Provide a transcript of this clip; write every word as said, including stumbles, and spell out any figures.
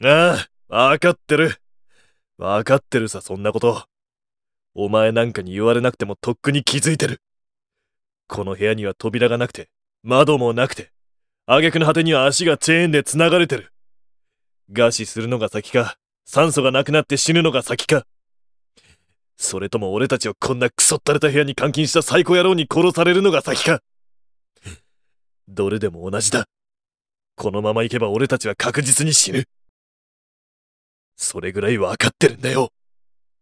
ああ、わかってる。わかってるさ、そんなこと。お前なんかに言われなくてもとっくに気づいてる。この部屋には扉がなくて、窓もなくて、挙句の果てには足がチェーンで繋がれてる。餓死するのが先か、酸素がなくなって死ぬのが先か。それとも俺たちをこんなクソったれた部屋に監禁したサイコ野郎に殺されるのが先か。どれでも同じだ。このまま行けば俺たちは確実に死ぬ。それぐらいわかってるんだよ。